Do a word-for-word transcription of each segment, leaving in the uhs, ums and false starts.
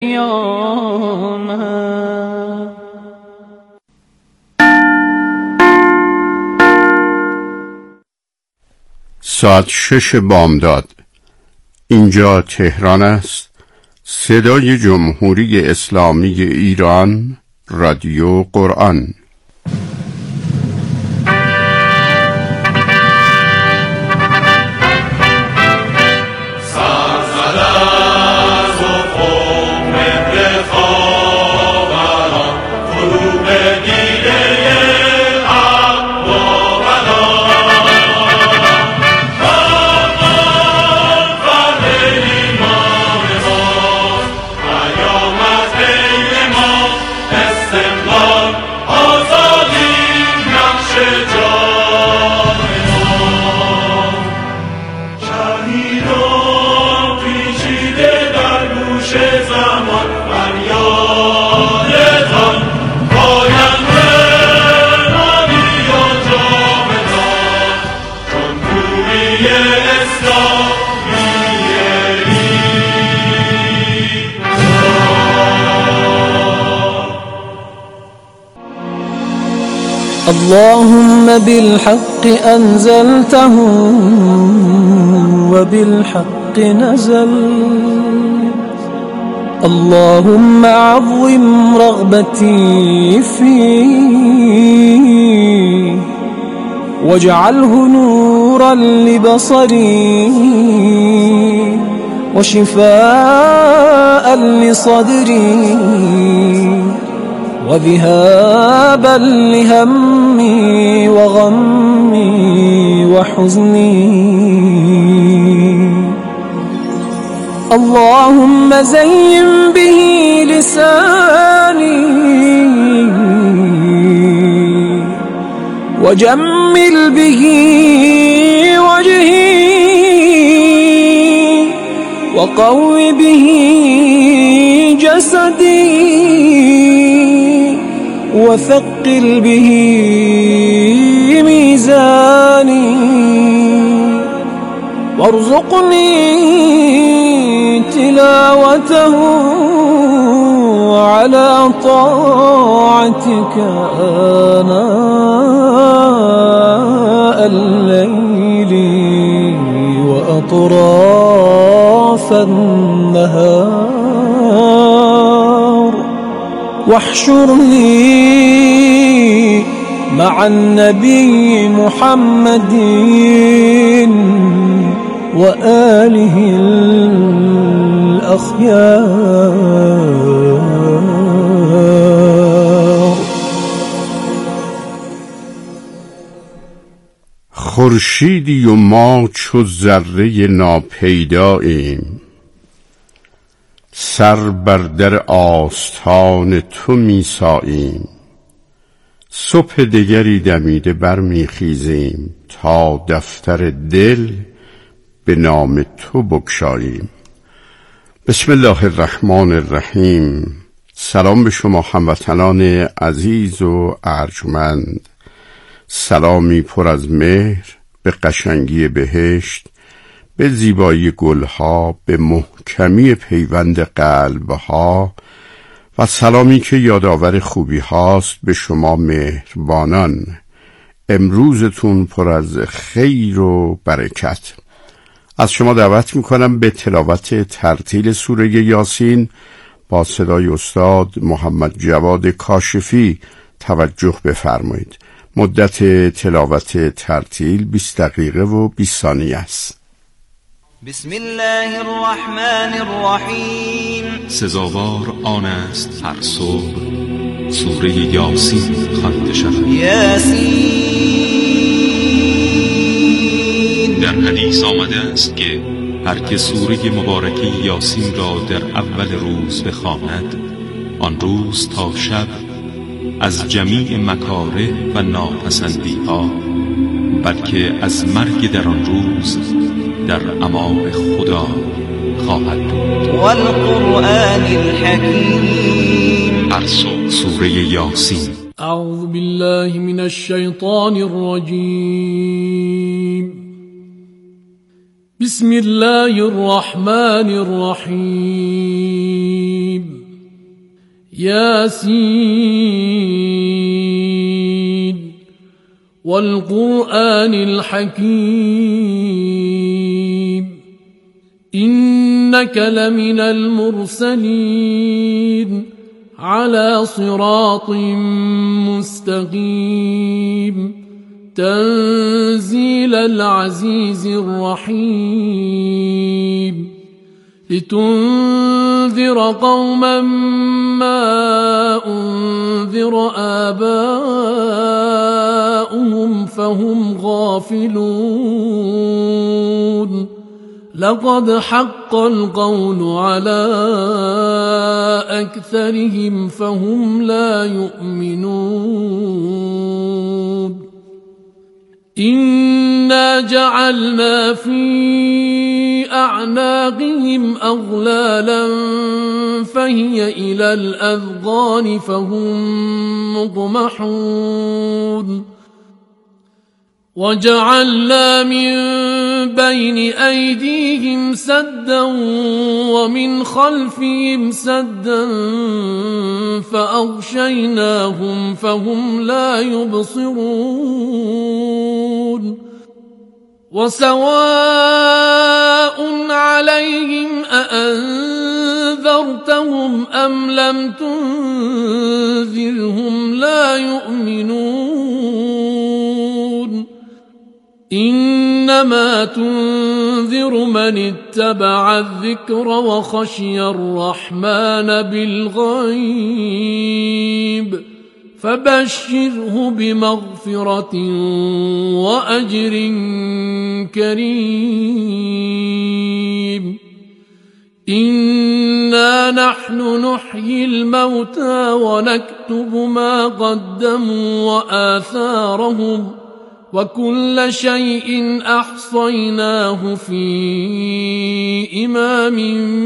قیامت. ساعت شش بامداد. اینجا تهران است. صدای جمهوری اسلامی ایران، رادیو قرآن. اللهم بالحق أنزلته وبالحق نزل. اللهم عظم رغبتي فيه واجعله نورا لبصري وشفاء لصدري وذهابا لهمي وغمي وحزني. اللهم زين به لساني وجمل به وجهي وقو به جسدي وثقل به ميزاني وارزقني تلاوته على طاعتك آناء الليل وأطراف النهار واحشرني مع النبي محمد وآله الأخيار. خورشیدی و ما چو ذره ناپیداییم، سر بر در آستان تو میساییم. صبح دگری دمیده برمیخیزیم، تا دفتر دل به نام تو بگشاییم. بسم الله الرحمن الرحیم. سلام به شما هموطنان عزیز و ارجمند. سلامی پر از مهر به قشنگی بهشت، به زیبایی گلها، به محکمی پیوند قلبها، و سلامی که یادآور خوبی هاست به شما مهربانان. امروزتون پر از خیر و برکت. از شما دعوت میکنم به تلاوت ترتیل سوره یاسین با صدای استاد محمد جواد کاشفی توجه بفرمایید. مدت تلاوت ترتیل بیست دقیقه و بیست ثانیه است. بسم الله الرحمن الرحیم. سزاوار آن است هر صبح سوره یاسین خوانده شود. یاسین. در حدیث آمده است که هر که سوره مبارکه یاسین را در اول روز بخواند، آن روز تا شب از جمیع مکاره و ناپسندی ها، بلکه از مرگ در آن روز در امان خدا خواهد بود. والقرآن الحکیم. هر صبح سوره یاسین. اعوذ بالله من الشیطان الرجیم. بسم الله الرحمن الرحیم. ياسين والقرآن الحكيم إنك لمن المرسلين على صراط مستقيم تنزيل العزيز الرحيم لتنذر قوما ما أنذر آباؤهم فهم غافلون لقد حق القول على أكثرهم فهم لا يؤمنون إنا جعلنا في أعناقهم أغلالا فهي إلى الأذقان فهم مطمحون وجعلنا من بين أيديهم سدا ومن خلفهم سدا فأغشيناهم فهم لا يبصرون وسواء عليهم أأنذرتهم أم لم تنذرهم لا يؤمنون إنما تنذر من اتبع الذكر وخشي الرحمن بالغيب فبشره بمغفرة وأجر كريم إنا نحن نحيي الموتى ونكتب ما قدموا وآثارهم وكل شيء أحصيناه في إمام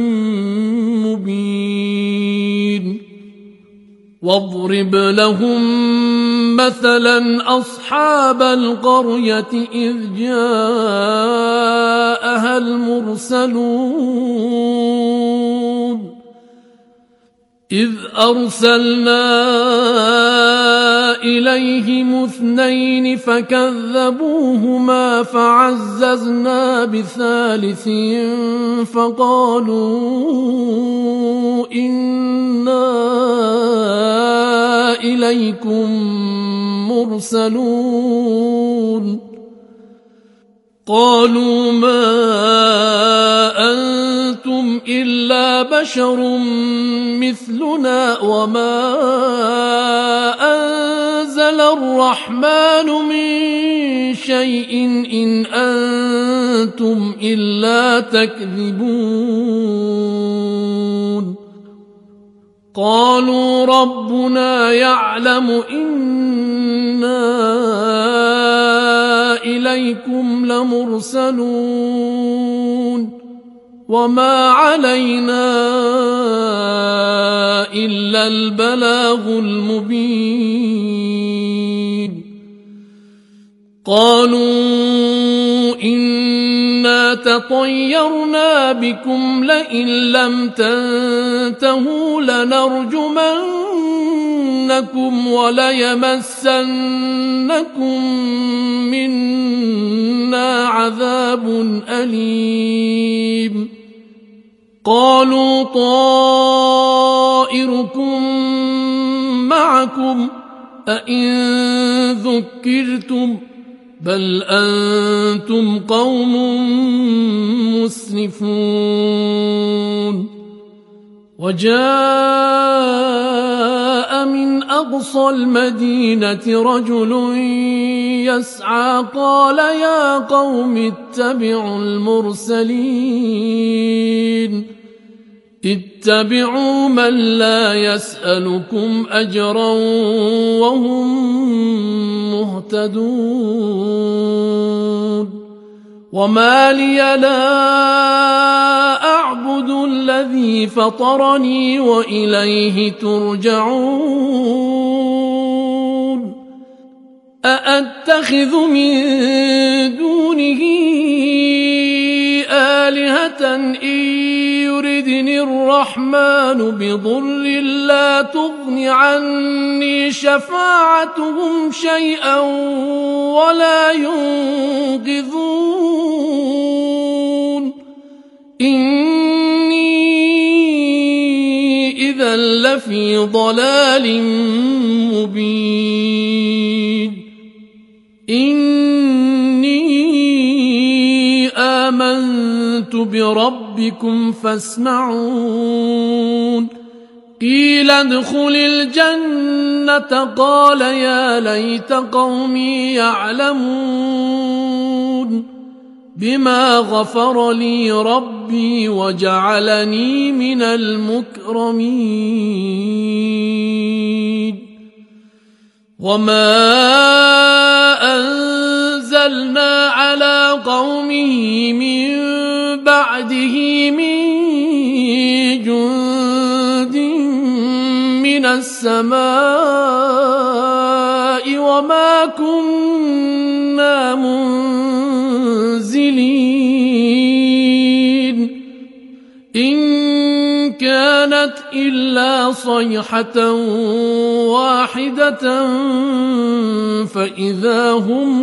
مبين واضرب لهم مثلا أصحاب القرية إذ جاءها المرسلون إذ أرسلنا إليهم اثنين فكذبوهما فعززنا بثالث فقالوا إنا إليكم مرسلون قالوا ما أنتم إلا بشر مثلنا وما أنزل الرحمن من شيء إن أنتم إلا تكذبون قالوا ربنا يعلم إنا إليكم لمرسلون وما علينا إلا البلاغ المبين قالوا إنا تطيرنا بكم لئن لم تنتهوا لنرجمنكم وليمسنكم منا عذاب أليم قالوا طائركم معكم أئن ذكرتم بل أنتم قوم مسرفون وجاء من أقصى المدينة رجل يسعى قال يا قوم اتبعوا المرسلين اتبعوا من لا يسألكم أجرا وهم مهتدون وما لي لا أعبد الذي فطرني وإليه ترجعون أأتخذ من دونه آلهة إن يردني الرحمن بضر لا تغن عني شفاعتهم شيئا ولا ينقذون إني إذا لفي ضلال مبين إني آمنت بربكم فاسمعون قيل ادخل الجنة قال يا ليت قومي يعلمون بما غفر لي ربي وجعلني من المكرمين وما أنزلنا على قومه من بعده من جند من السماء وما كنا منزلين إن كانت إلا صيحة واحدة فإذا هم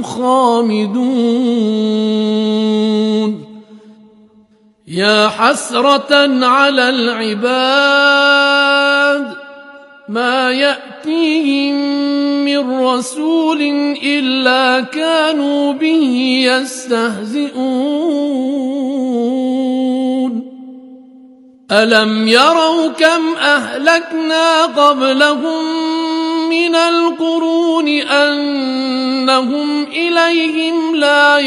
خامدون يا حسرة على العباد ما يأتيهم من رسول إلا كانوا به يستهزئون ألم يروا كم أهلكنا قبلهم من القرون أنهم إليهم لا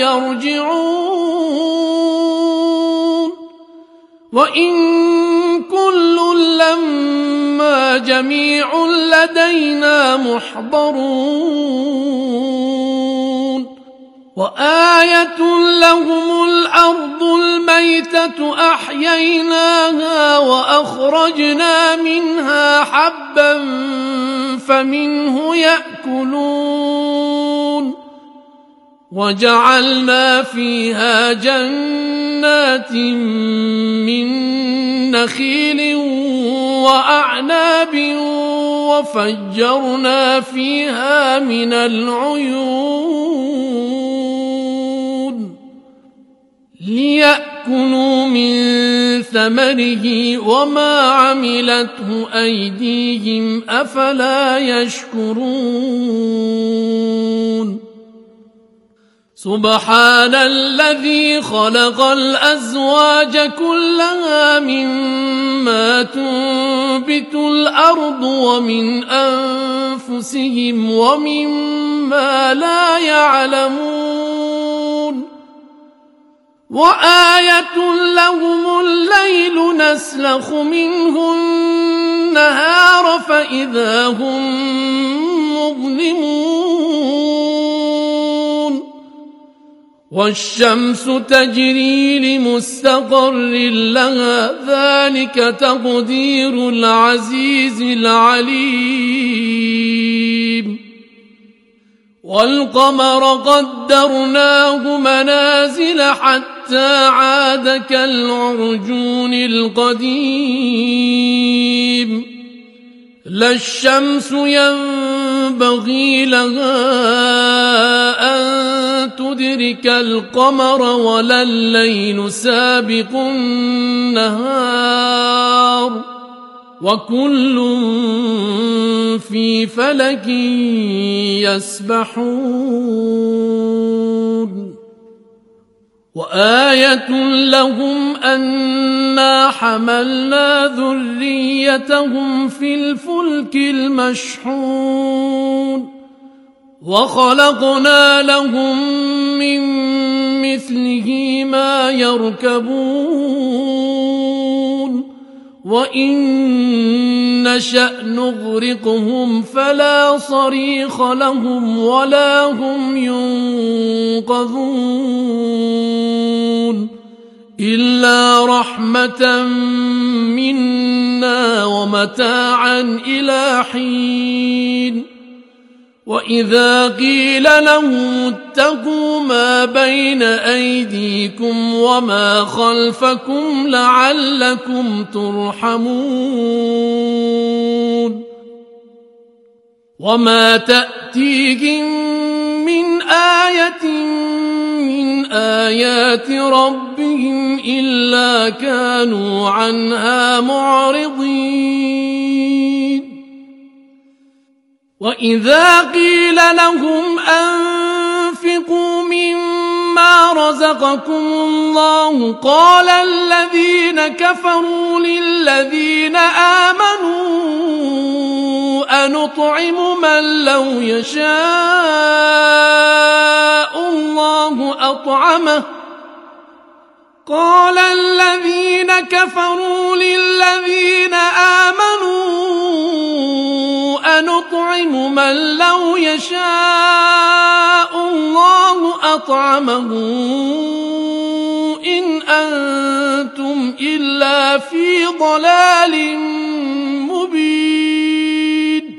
يرجعون وإن كل لما جميع لدينا محضرون وآية لهم الأرض الميتة أحييناها وأخرجنا منها حبا فمنه يأكلون وجعلنا فيها جنات من نخيل وأعناب وفجرنا فيها من العيون ليأكلوا من ثمره وما عملته أيديهم أفلا يشكرون سبحان الذي خلق الأزواج كلها مما تنبت الأرض ومن أنفسهم ومما لا يعلمون وآية لهم الليل نسلخ منه النهار فإذا هم مظلمون والشمس تجري لمستقر لها ذلك تقدير العزيز العليم والقمر قدرناه منازل حتى عاد كالعرجون القديم لا الشمس ينبغي لها أن تدرك القمر ولا الليل سابق النهار وكل في فلك يسبحون وآية لهم أنا حملنا ذريتهم في الفلك المشحون وخلقنا لهم من مثله ما يركبون وإن نشأ نغرقهم فلا صريخ لهم ولا هم ينقذون إلا رحمة منا ومتاعا إلى حين وإذا قيل لهم اتقوا ما بين أيديكم وما خلفكم لعلكم ترحمون وما تأتيهم من آية من آيات ربهم إلا كانوا عنها معرضين وإذا قيل لهم أنفقوا مما رزقكم الله قال الذين كفروا للذين آمنوا أنطعم من لو يشاء الله أطعمه قال الذين كفروا للذين آمنوا أنطعم من لو يشاء الله أطعمه إن أنتم إلا في ضلال مبين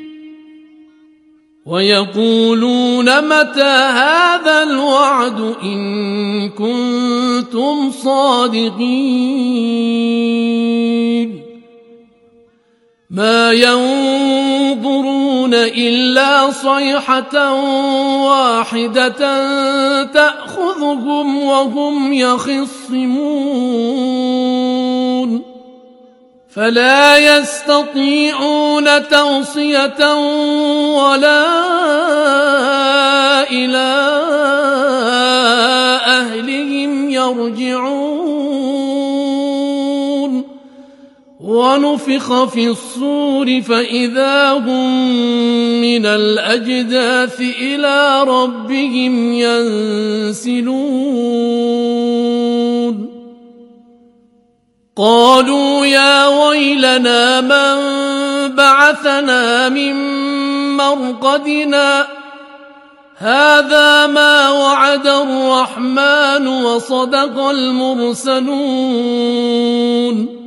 ويقولون متى هذا الوعد إن كنتم صادقين ما ينظرون إلا صيحة واحدة تأخذهم وهم يخصمون فلا يستطيعون توصية ولا إلى أهلهم يرجعون ونفخ في الصور فإذا هم من الأجداث إلى ربهم ينسلون قالوا يا ويلنا من بعثنا من مرقدنا هذا ما وعد الرحمن وصدق المرسلون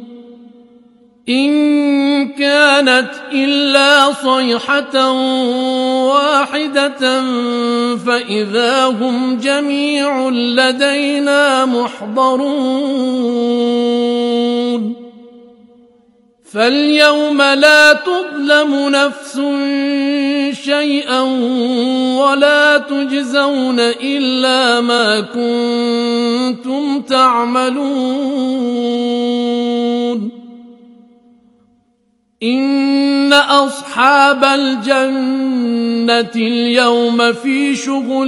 إن كانت إلا صيحة واحدة فإذا هم جميع لدينا محضرون فاليوم لا تظلم نفس شيئا ولا تجزون إلا ما كنتم تعملون إن أصحاب الجنة اليوم في شغل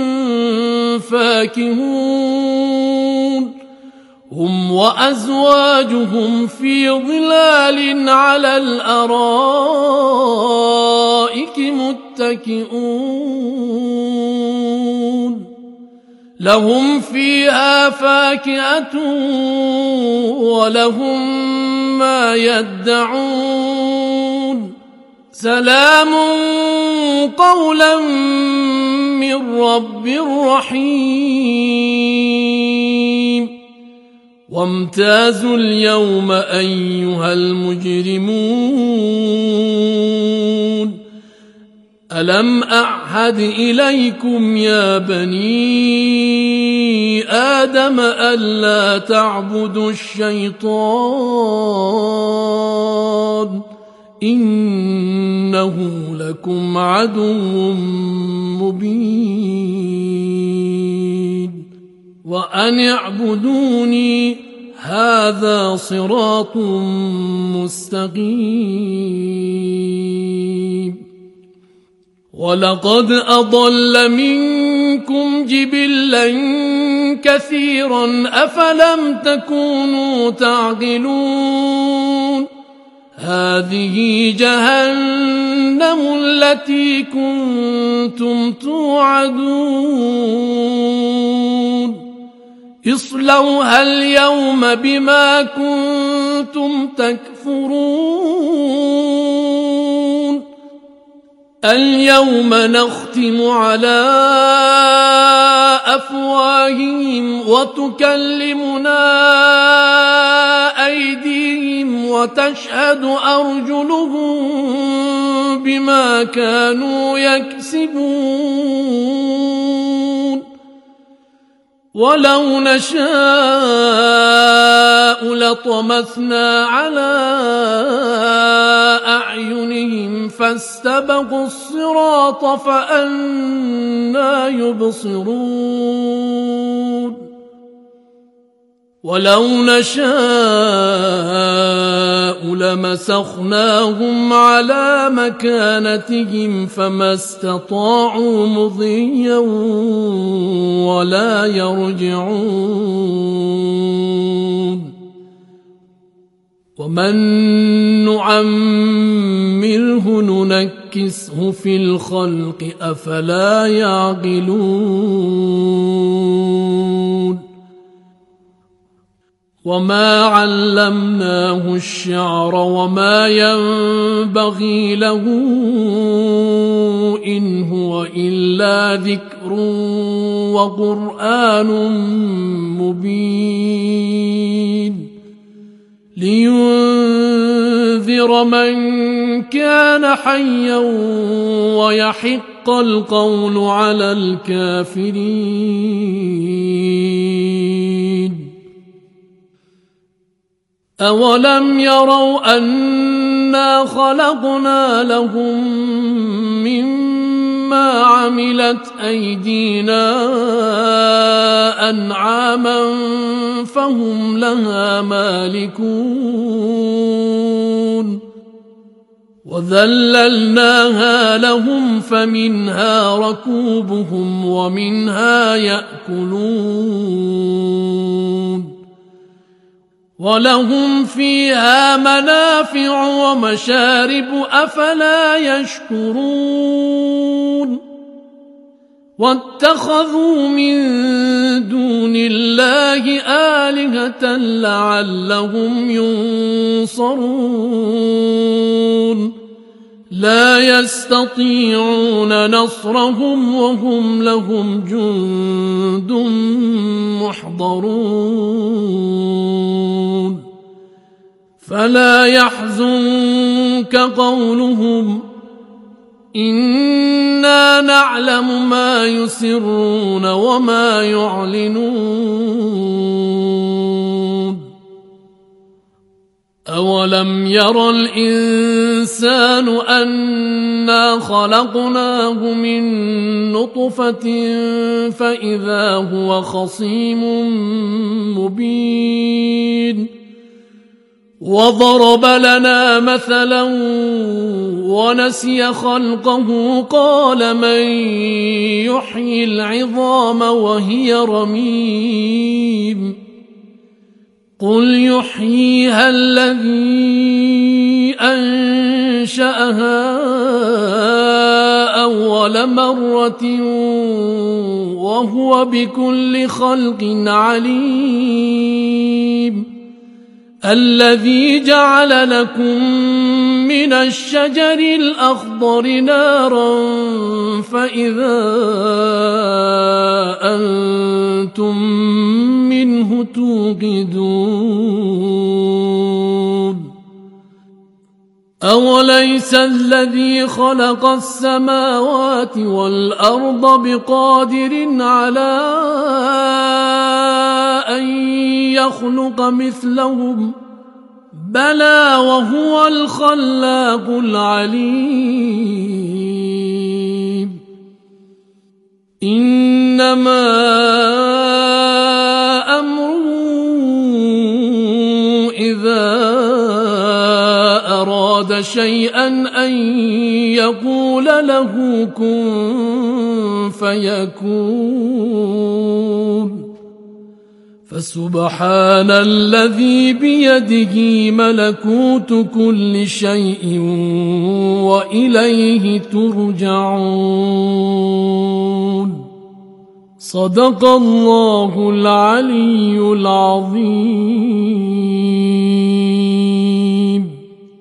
فاكهون هم وأزواجهم في ظلال على الأرائك متكئون لهم فيها فاكهة ولهم ما يدعون سلام قولا من رب رحيم وامتازوا اليوم أيها المجرمون ألم أعهد إليكم يا بني آدم ألا تعبدوا الشيطان إنه لكم عدو مبين وأن اعبدوني هذا صراط مستقيم ولقد أضل منكم جبلا كثيرا أفلم تكونوا تعقلون هذه جهنم التي كنتم توعدون اصلوها اليوم بما كنتم تكفرون اليوم نختم على أفواههم وتكلمنا أيديهم وتشهد أرجلهم بما كانوا يكسبون ولو نشاء لطمسنا على أعينهم فاستبقوا الصراط فأنى يبصرون ولو نشاء لمسخناهم على مكانتهم فما استطاعوا مضيا ولا يرجعون ومن نعمره ننكسه في الخلق أفلا يعقلون وما علمناه الشعر وما ينبغي له إن هو إلا ذكر وقرآن مبين لينذر من كان حيا ويحق القول على الكافرين أولم يروا أنا خلقنا لهم مما عملت أيدينا أنعاما فهم لها مالكون وذللناها لهم فمنها ركوبهم ومنها يأكلون ولهم فيها منافع ومشارب أفلا يشكرون واتخذوا من دون الله آلهة لعلهم ينصرون لا يستطيعون نصرهم وهم لهم جند محضرون فلا يحزنك قولهم إنا نعلم ما يسرون وما يعلنون أولم ير الإنسان أنا خلقناه من نطفة فإذا هو خصيم مبين وضرب لنا مثلا ونسي خلقه قال من يحيي العظام وهي رميم قل يحييها الذي أنشأها أول مرة وهو بكل خلق عليم الذي جعل لكم من الشجر الأخضر نارا فإذا أنتم منه توقدون أوليس الذي خلق السماوات والأرض بقادر على أن يخلق مثلهم بلى وهو الخلاق العليم إنما أمره إذا أراد شيئا أن يقول له كن فيكون فسبحان الذي بيده ملكوت كل شيء وإليه ترجعون صدق الله العلي العظيم.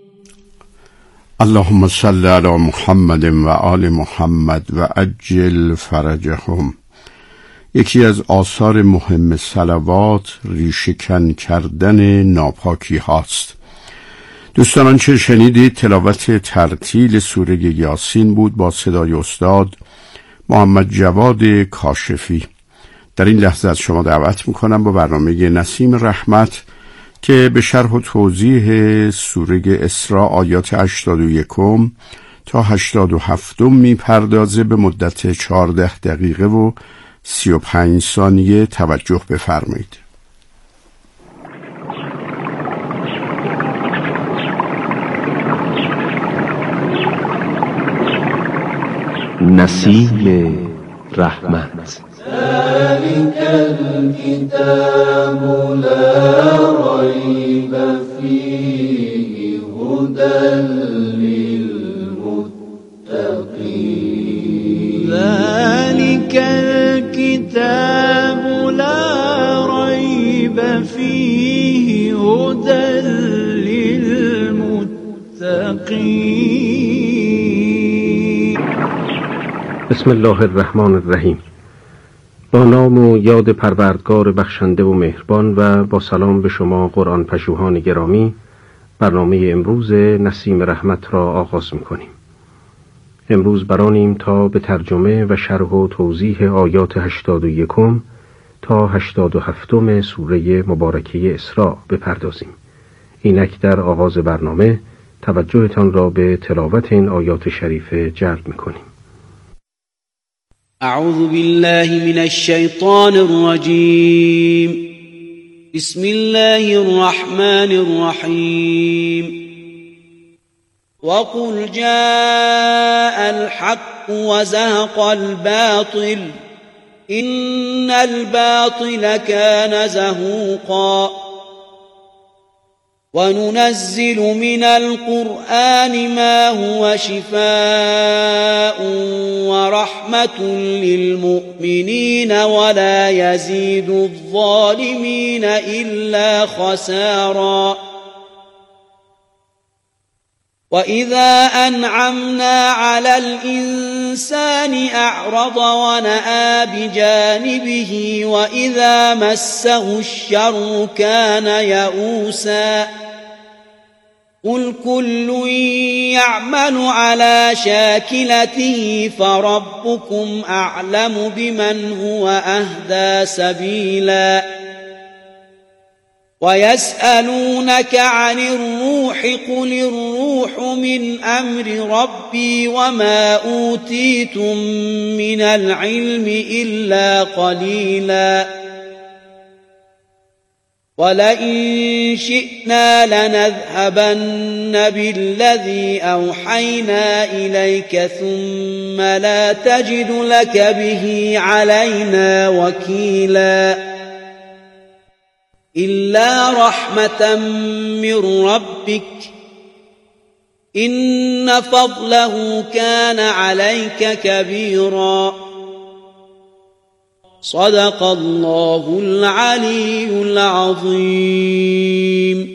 اللهم صل على محمد و آل محمد و عجل فرجهم. یکی از آثار مهم صلوات ریشه‌کن کردن ناپاکی هاست. دوستان آنچه شنیدید تلاوت ترتیل سوره یاسین بود با صدای استاد محمد جواد کاشفی. در این لحظه از شما دعوت میکنم با برنامه نسیم رحمت که به شرح و توضیح سوره اسراء آیات هشتاد و یک تا هشتاد و هفت میپردازه به مدت چهارده دقیقه و سی و پنج ثانیه توجه بفرمایید. نسیم رحمت. ذلك الكتاب لا ريب فيه هدى للمتقين. ذلك الكتاب لا ريب فيه هدى للمتقين. بسم الله الرحمن الرحیم. با نام و یاد پروردگار بخشنده و مهربان و با سلام به شما قرآن پژوهان گرامی، برنامه امروز نسیم رحمت را آغاز می‌کنیم. امروز برانیم تا به ترجمه و شرح و توضیح آیات هشتاد و یک تا هشتاد و هفت سوره مبارکه اسراء بپردازیم. اینک در آغاز برنامه توجهتان را به تلاوت این آیات شریفه جلب می‌کنیم. أعوذ بالله من الشيطان الرجيم. بسم الله الرحمن الرحيم. وقل جاء الحق وزهق الباطل إن الباطل كان زهوقا وننزل من القرآن ما هو شفاء ورحمة للمؤمنين ولا يزيد الظالمين إلا خسارا. وإذا أنعمنا على الإنسان أعرض ونأى بجانبه وإذا مسه الشر كان يئوسا. قل كل يعمل على شاكلته فربكم أعلم بمن هو أهدى سبيلا. ويسألونك عن الروح قل الروح من أمر ربي وما أوتيتم من العلم إلا قليلا. ولئن شئنا لنذهبن بالذي أوحينا إليك ثم لا تجد لك به علينا وكيلا. إلا رحمة من ربك إن فضله كان عليك كبيرا. صدق الله العلی العظیم.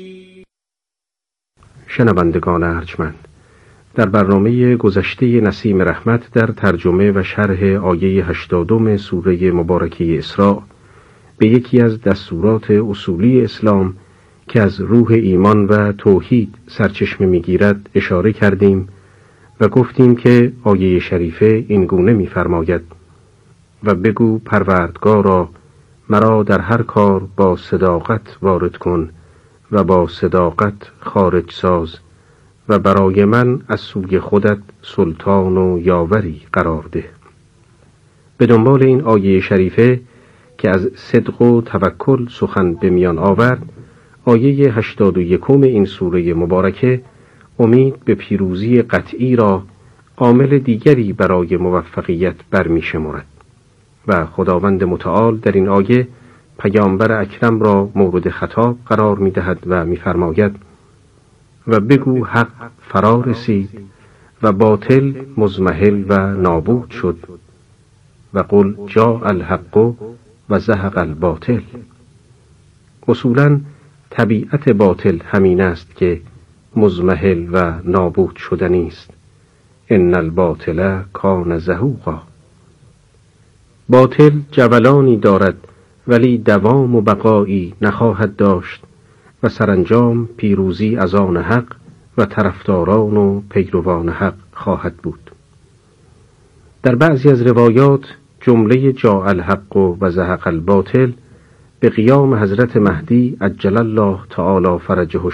شنوندگان ارجمند، در برنامه گذشته نسیم رحمت در ترجمه و شرح آیه هشتادم سوره مبارکه اسراء به یکی از دستورات اصولی اسلام که از روح ایمان و توحید سرچشمه می‌گیرد اشاره کردیم و گفتیم که آیه شریفه این گونه می‌فرماید: و بگو پروردگارا مرا در هر کار با صداقت وارد کن و با صداقت خارج ساز و برای من از سوی خودت سلطان و یاوری قرار ده. به دنبال این آیه شریفه که از صدق و توکل سخن به میان آورد، آیه هشتاد و یکم این سوره مبارکه امید به پیروزی قطعی را عامل دیگری برای موفقیت برمی شمارد و خداوند متعال در این آیه پیامبر اکرم را مورد خطاب قرار می دهد و می فرماید: و بگو حق فرا رسید و باطل مضمحل و نابود شد و قل جاء الحق و زهق الباطل. اصولاً طبیعت باطل همین است که مضمحل و نابود شدنی است. ان الباطل کان زهوقا. باطل جولانی دارد ولی دوام و بقایی نخواهد داشت و سرانجام پیروزی از آن حق و طرفداران و پیروان حق خواهد بود. در بعضی از روایات جمله جاء الحق و زهق الباطل به قیام حضرت مهدی عجل الله تعالی فرجه